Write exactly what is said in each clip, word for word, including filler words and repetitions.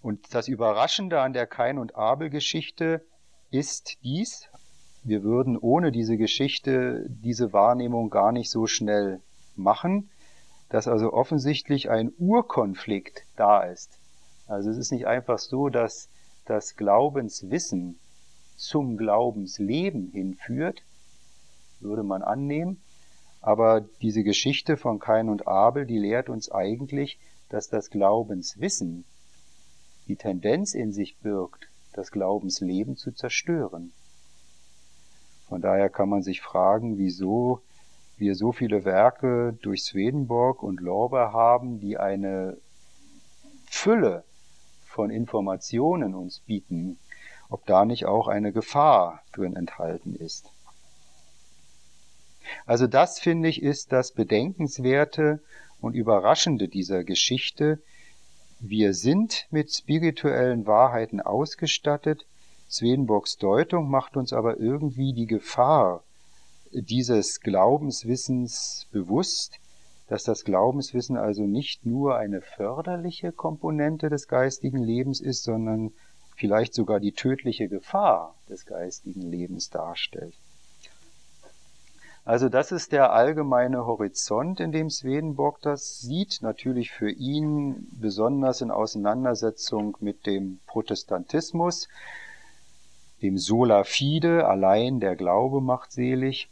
Und das Überraschende an der Kain- und Abel-Geschichte ist dies: Wir würden ohne diese Geschichte diese Wahrnehmung gar nicht so schnell machen, dass also offensichtlich ein Urkonflikt da ist. Also es ist nicht einfach so, dass das Glaubenswissen zum Glaubensleben hinführt, würde man annehmen. Aber diese Geschichte von Kain und Abel, die lehrt uns eigentlich, dass das Glaubenswissen die Tendenz in sich birgt, das Glaubensleben zu zerstören. Von daher kann man sich fragen, wieso wir so viele Werke durch Swedenborg und Lorber haben, die eine Fülle von Informationen uns bieten, ob da nicht auch eine Gefahr drin enthalten ist. Also das, finde ich, ist das Bedenkenswerte und Überraschende dieser Geschichte. Wir sind mit spirituellen Wahrheiten ausgestattet. Swedenborgs Deutung macht uns aber irgendwie die Gefahr dieses Glaubenswissens bewusst, dass das Glaubenswissen also nicht nur eine förderliche Komponente des geistigen Lebens ist, sondern vielleicht sogar die tödliche Gefahr des geistigen Lebens darstellt. Also das ist der allgemeine Horizont, in dem Swedenborg das sieht, natürlich für ihn besonders in Auseinandersetzung mit dem Protestantismus, dem Sola Fide, allein der Glaube macht selig,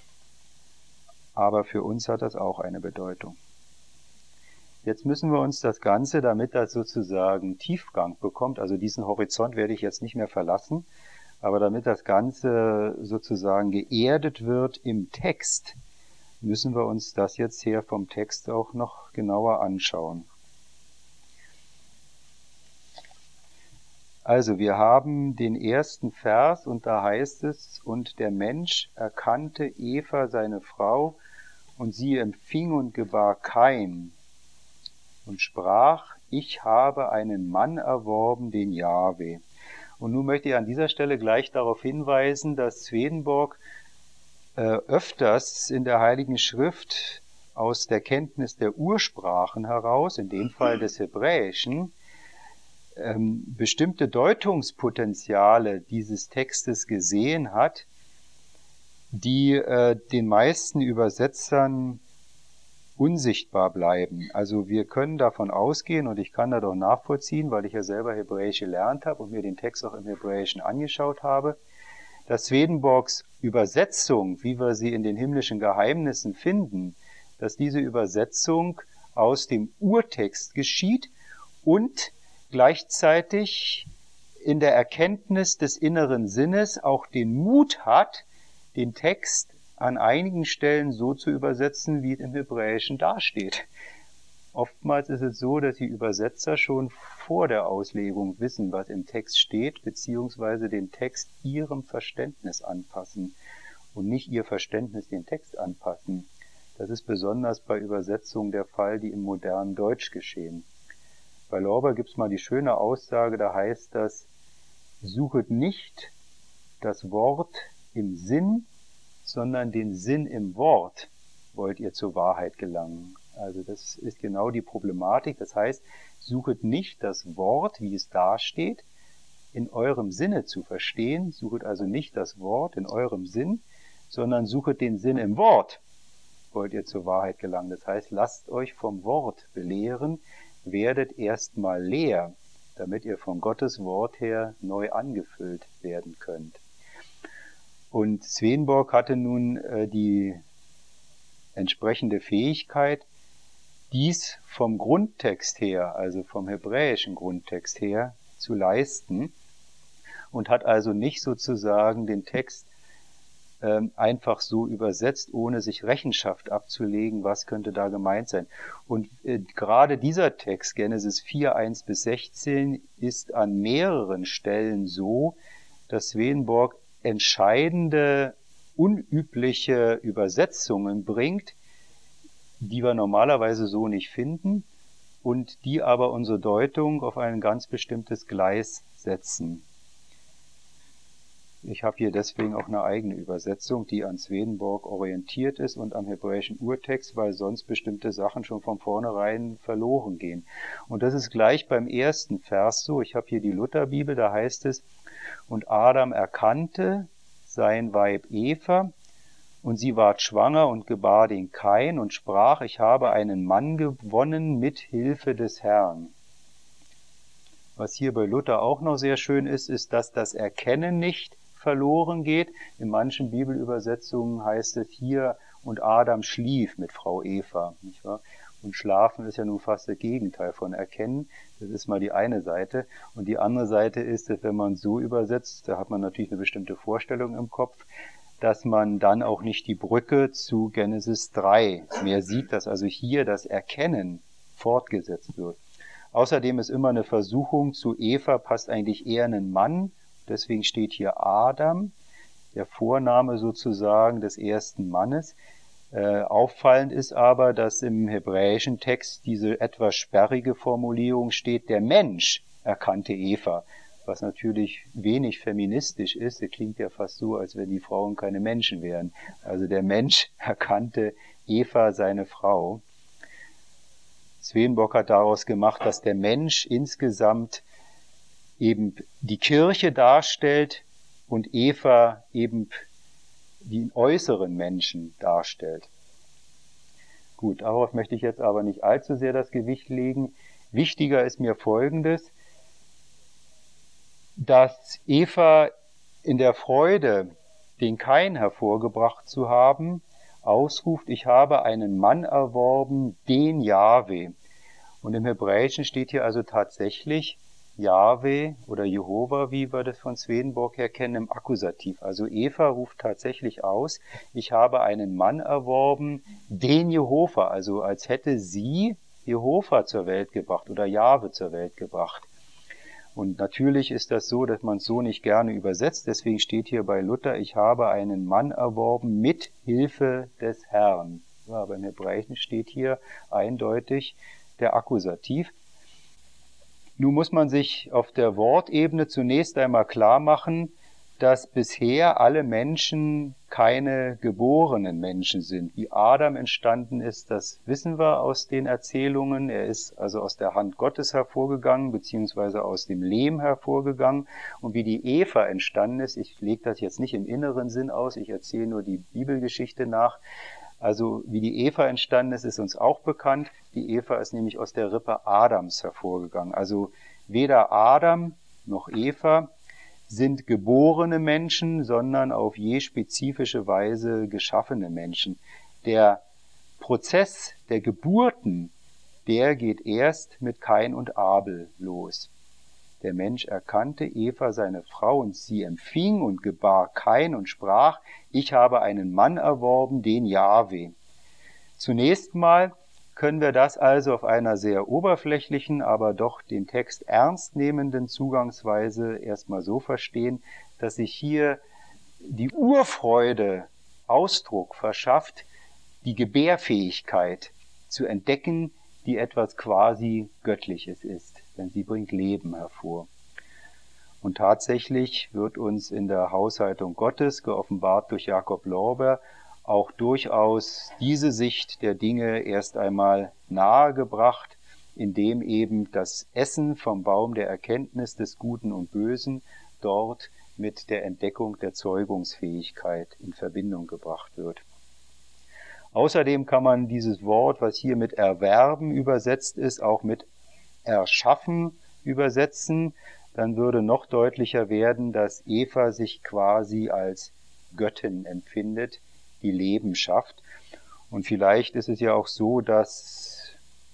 aber für uns hat das auch eine Bedeutung. Jetzt müssen wir uns das Ganze, damit das sozusagen Tiefgang bekommt, also diesen Horizont werde ich jetzt nicht mehr verlassen, aber damit das Ganze sozusagen geerdet wird im Text, müssen wir uns das jetzt her vom Text auch noch genauer anschauen. Also wir haben den ersten Vers und da heißt es: Und der Mensch erkannte Eva, seine Frau, und sie empfing und gebar Kain und sprach: Ich habe einen Mann erworben, den Jahwe. Und nun möchte ich an dieser Stelle gleich darauf hinweisen, dass Swedenborg äh, öfters in der Heiligen Schrift aus der Kenntnis der Ursprachen heraus, in dem Fall des Hebräischen, ähm, bestimmte Deutungspotenziale dieses Textes gesehen hat, die äh, den meisten Übersetzern unsichtbar bleiben. Also wir können davon ausgehen, und ich kann das auch nachvollziehen, weil ich ja selber Hebräisch gelernt habe und mir den Text auch im Hebräischen angeschaut habe, dass Swedenborgs Übersetzung, wie wir sie in den himmlischen Geheimnissen finden, dass diese Übersetzung aus dem Urtext geschieht und gleichzeitig in der Erkenntnis des inneren Sinnes auch den Mut hat, den Text an einigen Stellen so zu übersetzen, wie es im Hebräischen dasteht. Oftmals ist es so, dass die Übersetzer schon vor der Auslegung wissen, was im Text steht, beziehungsweise den Text ihrem Verständnis anpassen und nicht ihr Verständnis den Text anpassen. Das ist besonders bei Übersetzungen der Fall, die im modernen Deutsch geschehen. Bei Lorber gibt es mal die schöne Aussage, da heißt das: Suchet nicht das Wort im Sinn, sondern den Sinn im Wort wollt ihr zur Wahrheit gelangen. Also das ist genau die Problematik. Das heißt, suchet nicht das Wort, wie es dasteht, in eurem Sinne zu verstehen. Suchet also nicht das Wort in eurem Sinn, sondern suchet den Sinn im Wort, wollt ihr zur Wahrheit gelangen. Das heißt, lasst euch vom Wort belehren, werdet erstmal leer, damit ihr von Gottes Wort her neu angefüllt werden könnt. Und Swedenborg hatte nun äh, die entsprechende Fähigkeit, dies vom Grundtext her, also vom hebräischen Grundtext her, zu leisten und hat also nicht sozusagen den Text ähm, einfach so übersetzt, ohne sich Rechenschaft abzulegen, was könnte da gemeint sein. Und äh, gerade dieser Text, Genesis vier, eins bis sechzehn, ist an mehreren Stellen so, dass Swedenborg entscheidende, unübliche Übersetzungen bringt, die wir normalerweise so nicht finden und die aber unsere Deutung auf ein ganz bestimmtes Gleis setzen. Ich habe hier deswegen auch eine eigene Übersetzung, die an Swedenborg orientiert ist und am hebräischen Urtext, weil sonst bestimmte Sachen schon von vornherein verloren gehen. Und das ist gleich beim ersten Vers so. Ich habe hier die Lutherbibel, da heißt es, und Adam erkannte sein Weib Eva, und sie ward schwanger und gebar den Kain und sprach, ich habe einen Mann gewonnen mit Hilfe des Herrn. Was hier bei Luther auch noch sehr schön ist, ist, dass das Erkennen nicht verloren geht. In manchen Bibelübersetzungen heißt es hier, und Adam schlief mit Frau Eva, nicht wahr? Und Schlafen ist ja nun fast das Gegenteil von Erkennen. Das ist mal die eine Seite. Und die andere Seite ist, dass wenn man so übersetzt, da hat man natürlich eine bestimmte Vorstellung im Kopf, dass man dann auch nicht die Brücke zu Genesis drei mehr sieht, dass also hier das Erkennen fortgesetzt wird. Außerdem ist immer eine Versuchung, zu Eva passt eigentlich eher ein Mann, deswegen steht hier Adam, der Vorname sozusagen des ersten Mannes. Äh, auffallend ist aber, dass im hebräischen Text diese etwas sperrige Formulierung steht, der Mensch erkannte Eva, was natürlich wenig feministisch ist. Es klingt ja fast so, als wenn die Frauen keine Menschen wären. Also der Mensch erkannte Eva, seine Frau. Swedenborg hat daraus gemacht, dass der Mensch insgesamt eben die Kirche darstellt und Eva eben den äußeren Menschen darstellt. Gut, darauf möchte ich jetzt aber nicht allzu sehr das Gewicht legen. Wichtiger ist mir Folgendes, dass Eva in der Freude, den Kain hervorgebracht zu haben, ausruft, ich habe einen Mann erworben, den Jahwe. Und im Hebräischen steht hier also tatsächlich Jahwe oder Jehova, wie wir das von Swedenborg her kennen, im Akkusativ. Also Eva ruft tatsächlich aus, ich habe einen Mann erworben, den Jehova, also als hätte sie Jehova zur Welt gebracht oder Jahwe zur Welt gebracht. Und natürlich ist das so, dass man es so nicht gerne übersetzt. Deswegen steht hier bei Luther, ich habe einen Mann erworben mit Hilfe des Herrn. Ja, aber im Hebräischen steht hier eindeutig der Akkusativ. Nun muss man sich auf der Wortebene zunächst einmal klar machen, dass bisher alle Menschen keine geborenen Menschen sind. Wie Adam entstanden ist, das wissen wir aus den Erzählungen. Er ist also aus der Hand Gottes hervorgegangen, beziehungsweise aus dem Lehm hervorgegangen. Und wie die Eva entstanden ist, ich lege das jetzt nicht im inneren Sinn aus, ich erzähle nur die Bibelgeschichte nach. Also wie die Eva entstanden ist, ist uns auch bekannt. Die Eva ist nämlich aus der Rippe Adams hervorgegangen. Also weder Adam noch Eva sind geborene Menschen, sondern auf je spezifische Weise geschaffene Menschen. Der Prozess der Geburten, der geht erst mit Kain und Abel los. Der Mensch erkannte Eva, seine Frau, und sie empfing und gebar Kain und sprach, ich habe einen Mann erworben, den Jahwe. Zunächst mal können wir das also auf einer sehr oberflächlichen, aber doch den Text ernst nehmenden Zugangsweise erstmal so verstehen, dass sich hier die Urfreude Ausdruck verschafft, die Gebärfähigkeit zu entdecken, die etwas quasi Göttliches ist, denn sie bringt Leben hervor. Und tatsächlich wird uns in der Haushaltung Gottes, geoffenbart durch Jakob Lorber, auch durchaus diese Sicht der Dinge erst einmal nahegebracht, indem eben das Essen vom Baum der Erkenntnis des Guten und Bösen dort mit der Entdeckung der Zeugungsfähigkeit in Verbindung gebracht wird. Außerdem kann man dieses Wort, was hier mit erwerben übersetzt ist, auch mit erschaffen übersetzen. Dann würde noch deutlicher werden, dass Eva sich quasi als Göttin empfindet, die Leben schafft. Und vielleicht ist es ja auch so, dass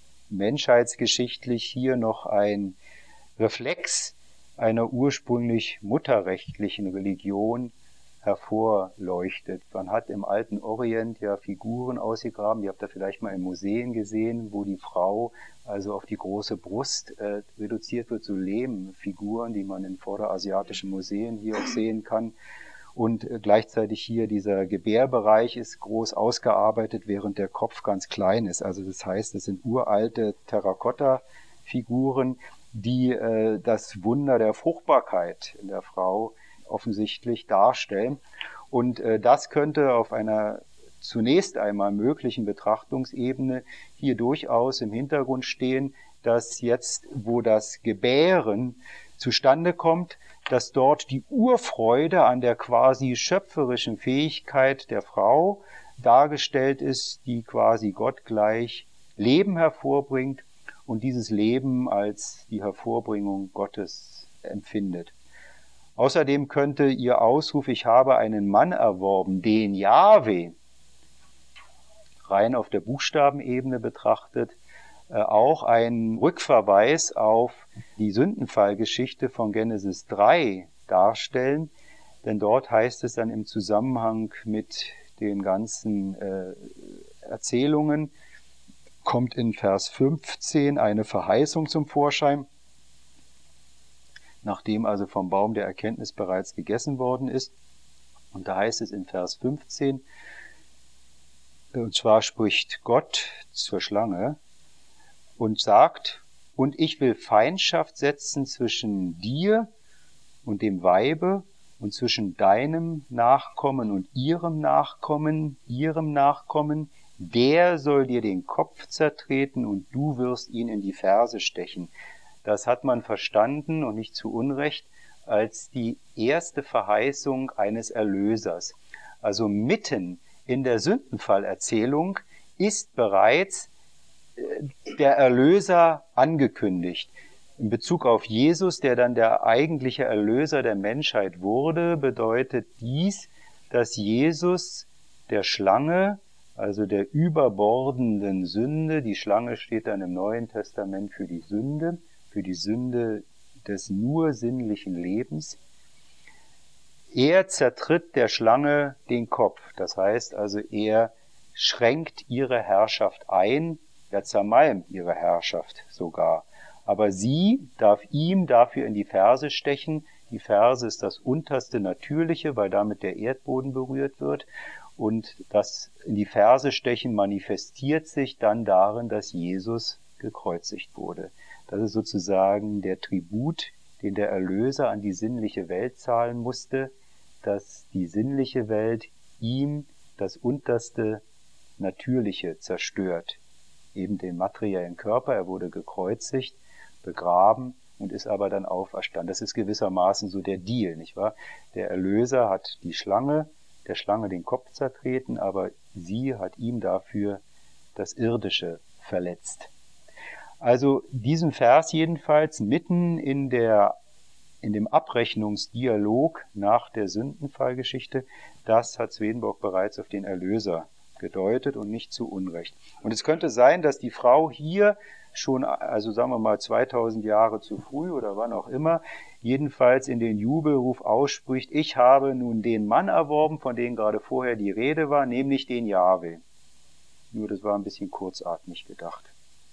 menschheitsgeschichtlich hier noch ein Reflex einer ursprünglich mutterrechtlichen Religion hervorleuchtet. Man hat im alten Orient ja Figuren ausgegraben, die habt ihr vielleicht mal in Museen gesehen, wo die Frau also auf die große Brust äh, reduziert wird, so Lehmfiguren, die man in vorderasiatischen Museen hier auch sehen kann. Und äh, gleichzeitig hier dieser Gebärbereich ist groß ausgearbeitet, während der Kopf ganz klein ist. Also das heißt, es sind uralte Terrakotta-Figuren, die äh, das Wunder der Fruchtbarkeit in der Frau offensichtlich darstellen. Und äh, das könnte auf einer zunächst einmal möglichen Betrachtungsebene hier durchaus im Hintergrund stehen, dass jetzt, wo das Gebären zustande kommt, dass dort die Urfreude an der quasi schöpferischen Fähigkeit der Frau dargestellt ist, die quasi gottgleich Leben hervorbringt und dieses Leben als die Hervorbringung Gottes empfindet. Außerdem könnte ihr Ausruf, ich habe einen Mann erworben, den Jahwe, rein auf der Buchstabenebene betrachtet, auch ein Rückverweis auf die Sündenfallgeschichte von Genesis drei darstellen, denn dort heißt es dann im Zusammenhang mit den ganzen äh, Erzählungen, kommt in Vers fünfzehn eine Verheißung zum Vorschein, nachdem also vom Baum der Erkenntnis bereits gegessen worden ist. Und da heißt es in Vers fünfzehn, und zwar spricht Gott zur Schlange und sagt, und ich will Feindschaft setzen zwischen dir und dem Weibe und zwischen deinem Nachkommen und ihrem Nachkommen, ihrem Nachkommen, der soll dir den Kopf zertreten und du wirst ihn in die Ferse stechen. Das hat man verstanden und nicht zu Unrecht als die erste Verheißung eines Erlösers. Also mitten in der Sündenfallerzählung ist bereits der Erlöser angekündigt. In Bezug auf Jesus, der dann der eigentliche Erlöser der Menschheit wurde, bedeutet dies, dass Jesus der Schlange, also der überbordenden Sünde, die Schlange steht dann im Neuen Testament für die Sünde, für die Sünde des nur sinnlichen Lebens, er zertritt der Schlange den Kopf. Das heißt also, er schränkt ihre Herrschaft ein, er zermalmt ihre Herrschaft sogar. Aber sie darf ihm dafür in die Ferse stechen. Die Ferse ist das unterste Natürliche, weil damit der Erdboden berührt wird. Und das in die Ferse stechen manifestiert sich dann darin, dass Jesus gekreuzigt wurde. Das ist sozusagen der Tribut, den der Erlöser an die sinnliche Welt zahlen musste, dass die sinnliche Welt ihm das unterste Natürliche zerstört. Eben den materiellen Körper, er wurde gekreuzigt, begraben und ist aber dann auferstanden. Das ist gewissermaßen so der Deal, nicht wahr? Der Erlöser hat die Schlange, der Schlange den Kopf zertreten, aber sie hat ihm dafür das Irdische verletzt. Also diesen Vers jedenfalls mitten in der in dem Abrechnungsdialog nach der Sündenfallgeschichte, das hat Swedenborg bereits auf den Erlöser gedeutet und nicht zu Unrecht. Und es könnte sein, dass die Frau hier schon, also sagen wir mal zweitausend Jahre zu früh oder wann auch immer, jedenfalls in den Jubelruf ausspricht, ich habe nun den Mann erworben, von dem gerade vorher die Rede war, nämlich den Jahwe. Nur das war ein bisschen kurzatmig gedacht.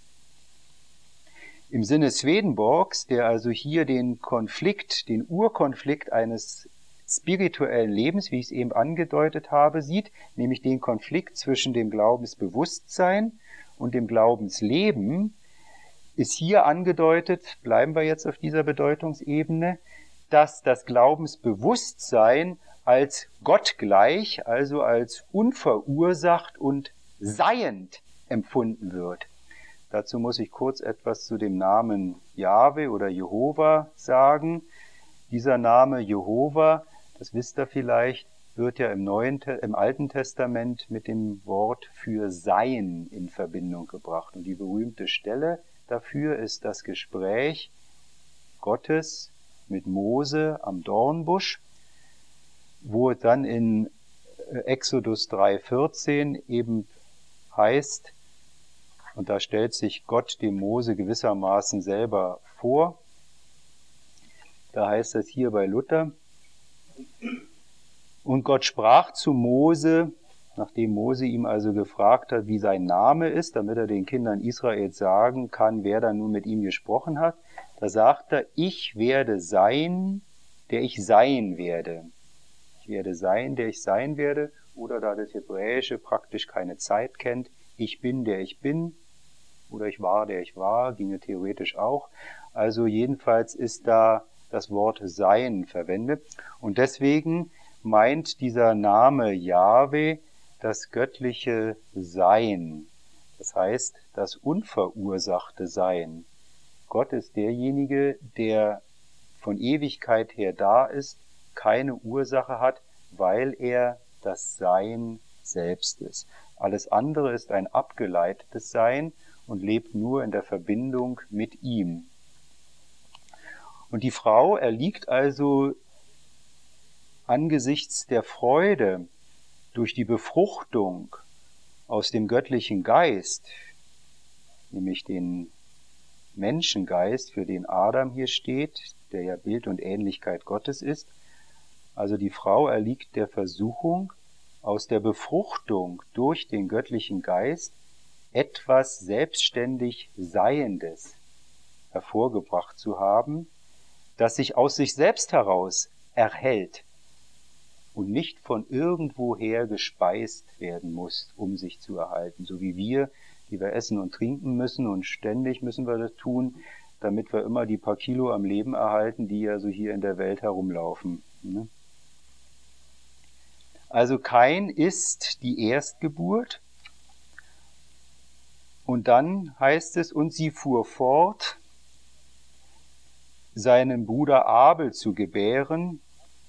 Im Sinne Swedenborgs, der also hier den Konflikt, den Urkonflikt eines spirituellen Lebens, wie ich es eben angedeutet habe, sieht, nämlich den Konflikt zwischen dem Glaubensbewusstsein und dem Glaubensleben, ist hier angedeutet, bleiben wir jetzt auf dieser Bedeutungsebene, dass das Glaubensbewusstsein als gottgleich, also als unverursacht und seiend empfunden wird. Dazu muss ich kurz etwas zu dem Namen Jahwe oder Jehova sagen. Dieser Name Jehova, das wisst ihr vielleicht, wird ja im, Neuen, im Alten Testament mit dem Wort für Sein in Verbindung gebracht. Und die berühmte Stelle dafür ist das Gespräch Gottes mit Mose am Dornbusch, wo es dann in Exodus drei vierzehn eben heißt, und da stellt sich Gott dem Mose gewissermaßen selber vor. Da heißt es hier bei Luther, und Gott sprach zu Mose, nachdem Mose ihm also gefragt hat, wie sein Name ist, damit er den Kindern Israels sagen kann, wer da nun mit ihm gesprochen hat, da sagt er, ich werde sein, der ich sein werde. Ich werde sein, der ich sein werde, oder da das Hebräische praktisch keine Zeit kennt, ich bin, der ich bin, oder ich war, der ich war, ginge theoretisch auch. Also jedenfalls ist da das Wort Sein verwendet. Und deswegen meint dieser Name Jahwe das göttliche Sein. Das heißt, das unverursachte Sein. Gott ist derjenige, der von Ewigkeit her da ist, keine Ursache hat, weil er das Sein selbst ist. Alles andere ist ein abgeleitetes Sein und lebt nur in der Verbindung mit ihm. Und die Frau erliegt also angesichts der Freude durch die Befruchtung aus dem göttlichen Geist, nämlich den Menschengeist, für den Adam hier steht, der ja Bild und Ähnlichkeit Gottes ist. Also die Frau erliegt der Versuchung, aus der Befruchtung durch den göttlichen Geist etwas selbstständig Seiendes hervorgebracht zu haben, das sich aus sich selbst heraus erhält und nicht von irgendwoher gespeist werden muss, um sich zu erhalten. So wie wir, die wir essen und trinken müssen und ständig müssen wir das tun, damit wir immer die paar Kilo am Leben erhalten, die ja so hier in der Welt herumlaufen. Also Kain ist die Erstgeburt. Und dann heißt es, und sie fuhr fort, seinen Bruder Abel zu gebären.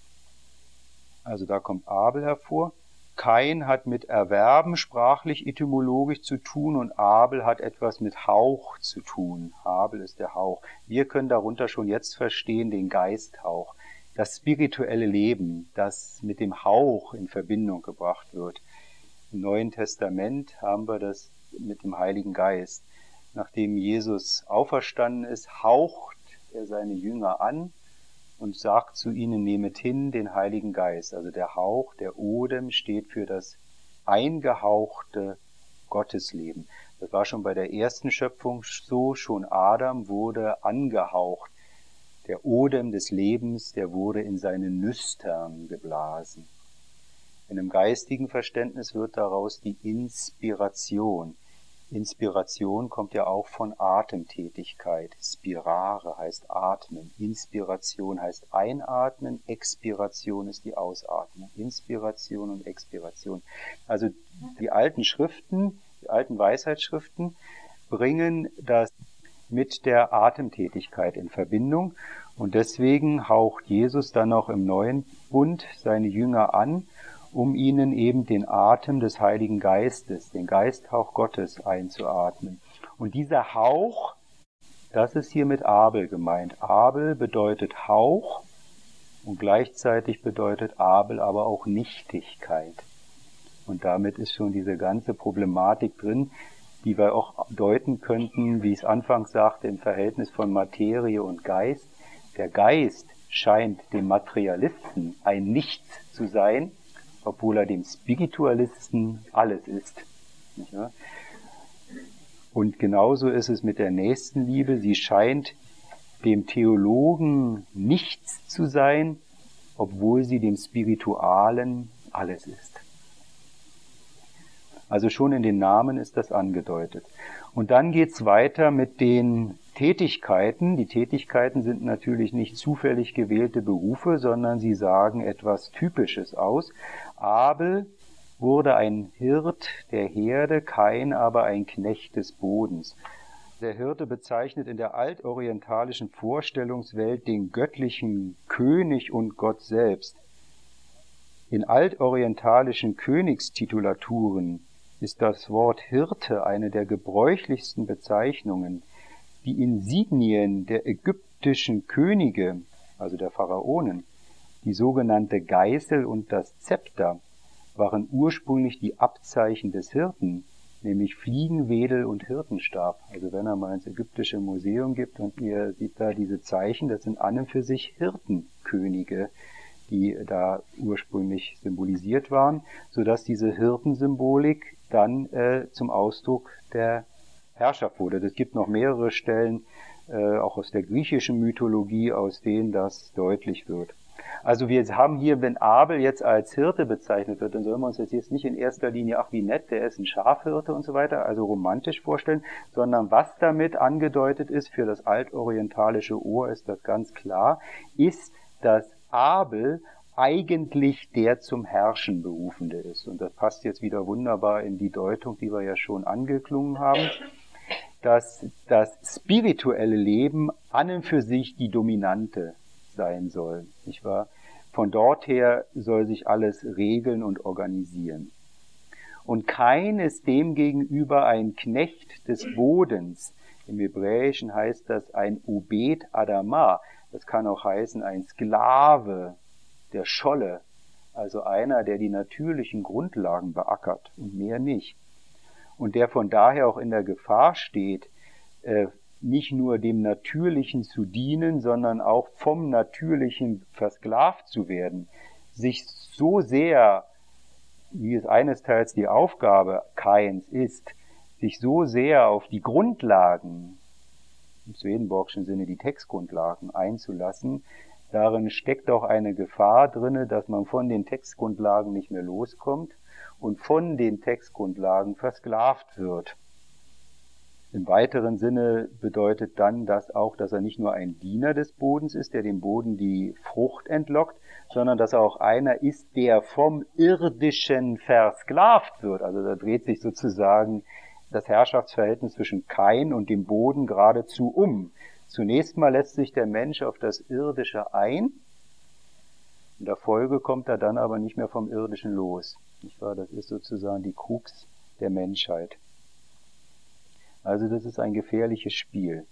Also da kommt Abel hervor. Kain hat mit Erwerben sprachlich etymologisch zu tun und Abel hat etwas mit Hauch zu tun. Abel ist der Hauch. Wir können darunter schon jetzt verstehen den Geisthauch, das spirituelle Leben, das mit dem Hauch in Verbindung gebracht wird. Im Neuen Testament haben wir das mit dem Heiligen Geist. Nachdem Jesus auferstanden ist, haucht er seine Jünger an und sagt zu ihnen, nehmet hin den Heiligen Geist. Also der Hauch, der Odem steht für das eingehauchte Gottesleben. Das war schon bei der ersten Schöpfung so, schon Adam wurde angehaucht. Der Odem des Lebens, der wurde in seine Nüstern geblasen. In einem geistigen Verständnis wird daraus die Inspiration. Inspiration kommt ja auch von Atemtätigkeit. Spirare heißt atmen. Inspiration heißt einatmen. Expiration ist die Ausatmung. Inspiration und Expiration. Also die alten Schriften, die alten Weisheitsschriften bringen das mit der Atemtätigkeit in Verbindung. Und deswegen haucht Jesus dann auch im neuen Bund seine Jünger an, um ihnen eben den Atem des Heiligen Geistes, den Geisthauch Gottes einzuatmen. Und dieser Hauch, das ist hier mit Abel gemeint. Abel bedeutet Hauch und gleichzeitig bedeutet Abel aber auch Nichtigkeit. Und damit ist schon diese ganze Problematik drin, die wir auch deuten könnten, wie ich es anfangs sagte, im Verhältnis von Materie und Geist. Der Geist scheint dem Materialisten ein Nichts zu sein, obwohl er dem Spiritualisten alles ist. Nicht wahr? Und genauso ist es mit der Nächstenliebe. Sie scheint dem Theologen nichts zu sein, obwohl sie dem Spiritualen alles ist. Also schon in den Namen ist das angedeutet. Und dann geht's weiter mit den Tätigkeiten. Die Tätigkeiten sind natürlich nicht zufällig gewählte Berufe, sondern sie sagen etwas Typisches aus. Abel wurde ein Hirt der Herde, Kain aber ein Knecht des Bodens. Der Hirte bezeichnet in der altorientalischen Vorstellungswelt den göttlichen König und Gott selbst. In altorientalischen Königstitulaturen ist das Wort Hirte eine der gebräuchlichsten Bezeichnungen. Die Insignien der ägyptischen Könige, also der Pharaonen, die sogenannte Geißel und das Zepter, waren ursprünglich die Abzeichen des Hirten, nämlich Fliegenwedel und Hirtenstab. Also wenn er mal ins ägyptische Museum gibt und ihr seht da diese Zeichen, das sind an und für sich Hirtenkönige, die da ursprünglich symbolisiert waren, sodass diese Hirtensymbolik dann äh, zum Ausdruck der Herrschaft wurde. Es gibt noch mehrere Stellen, äh, auch aus der griechischen Mythologie, aus denen das deutlich wird. Also wir haben hier, wenn Abel jetzt als Hirte bezeichnet wird, dann sollen wir uns jetzt nicht in erster Linie, ach wie nett, der ist ein Schafhirte und so weiter, also romantisch vorstellen, sondern was damit angedeutet ist, für das altorientalische Ohr ist das ganz klar, ist, dass Abel eigentlich der zum Herrschen Berufene ist. Und das passt jetzt wieder wunderbar in die Deutung, die wir ja schon angeklungen haben, dass das spirituelle Leben an und für sich die dominante sein soll, nicht wahr? Von dort her soll sich alles regeln und organisieren. Und Kain ist demgegenüber ein Knecht des Bodens. Im Hebräischen heißt das ein Obed Adama. Das kann auch heißen ein Sklave der Scholle, also einer, der die natürlichen Grundlagen beackert und mehr nicht. Und der von daher auch in der Gefahr steht, äh, nicht nur dem Natürlichen zu dienen, sondern auch vom Natürlichen versklavt zu werden, sich so sehr, wie es eines Teils die Aufgabe Kains ist, sich so sehr auf die Grundlagen, im Swedenborgschen Sinne die Textgrundlagen einzulassen, darin steckt auch eine Gefahr drinne, dass man von den Textgrundlagen nicht mehr loskommt und von den Textgrundlagen versklavt wird. Im weiteren Sinne bedeutet dann das auch, dass er nicht nur ein Diener des Bodens ist, der dem Boden die Frucht entlockt, sondern dass er auch einer ist, der vom Irdischen versklavt wird. Also da dreht sich sozusagen das Herrschaftsverhältnis zwischen Kain und dem Boden geradezu um. Zunächst mal lässt sich der Mensch auf das Irdische ein, in der Folge kommt er dann aber nicht mehr vom Irdischen los. Nicht wahr? Das ist sozusagen die Krux der Menschheit. Also das ist ein gefährliches Spiel.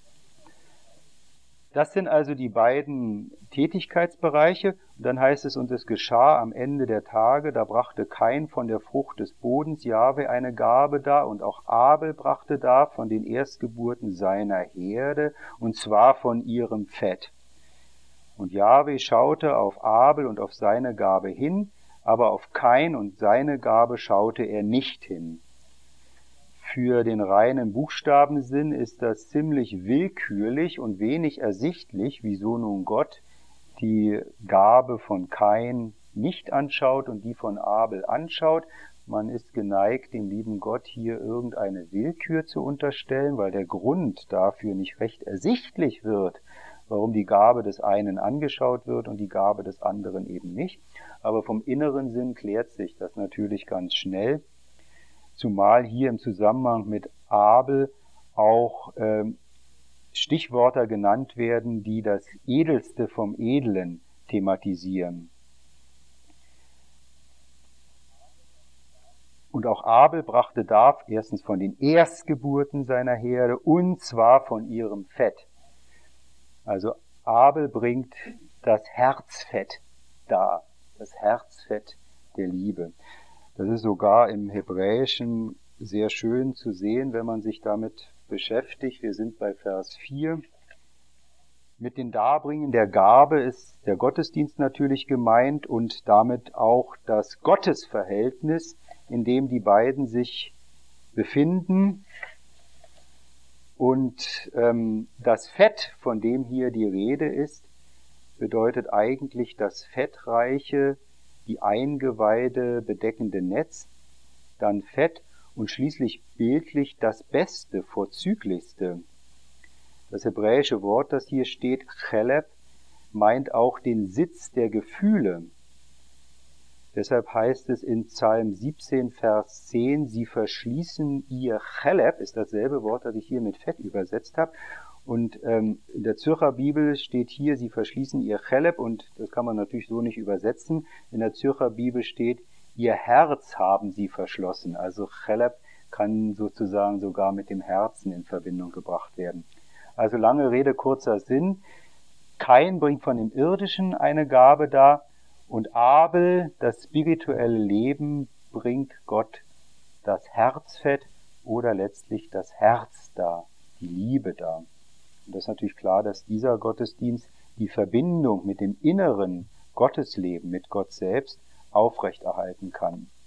Das sind also die beiden Tätigkeitsbereiche. Und dann heißt es, und es geschah am Ende der Tage, da brachte Kain von der Frucht des Bodens Jahwe eine Gabe dar, und auch Abel brachte dar von den Erstgeburten seiner Herde, und zwar von ihrem Fett. Und Jahwe schaute auf Abel und auf seine Gabe hin, aber auf Kain und seine Gabe schaute er nicht hin. Für den reinen Buchstabensinn ist das ziemlich willkürlich und wenig ersichtlich, wieso nun Gott die Gabe von Kain nicht anschaut und die von Abel anschaut. Man ist geneigt, dem lieben Gott hier irgendeine Willkür zu unterstellen, weil der Grund dafür nicht recht ersichtlich wird, warum die Gabe des einen angeschaut wird und die Gabe des anderen eben nicht. Aber vom inneren Sinn klärt sich das natürlich ganz schnell. Zumal hier im Zusammenhang mit Abel auch ähm, Stichwörter genannt werden, die das Edelste vom Edlen thematisieren. Und auch Abel brachte dar, erstens von den Erstgeburten seiner Herde, und zwar von ihrem Fett. Also Abel bringt das Herzfett dar, das Herzfett der Liebe. Das ist sogar im Hebräischen sehr schön zu sehen, wenn man sich damit beschäftigt. Wir sind bei Vers vier. Mit dem Darbringen der Gabe ist der Gottesdienst natürlich gemeint und damit auch das Gottesverhältnis, in dem die beiden sich befinden. Und ähm, das Fett, von dem hier die Rede ist, bedeutet eigentlich das fettreiche, die Eingeweide bedeckende Netz, dann Fett und schließlich bildlich das Beste, Vorzüglichste. Das hebräische Wort, das hier steht, Cheleb, meint auch den Sitz der Gefühle. Deshalb heißt es in Psalm siebzehn, Vers zehn, sie verschließen ihr Cheleb, ist dasselbe Wort, das ich hier mit Fett übersetzt habe. Und ähm, in der Zürcher Bibel steht hier, sie verschließen ihr Cheleb, und das kann man natürlich so nicht übersetzen. In der Zürcher Bibel steht, ihr Herz haben sie verschlossen. Also Cheleb kann sozusagen sogar mit dem Herzen in Verbindung gebracht werden. Also lange Rede, kurzer Sinn. Kain bringt von dem Irdischen eine Gabe dar, und Abel, das spirituelle Leben, bringt Gott das Herzfett oder letztlich das Herz dar, die Liebe dar. Und das ist natürlich klar, dass dieser Gottesdienst die Verbindung mit dem inneren Gottesleben, mit Gott selbst, aufrechterhalten kann.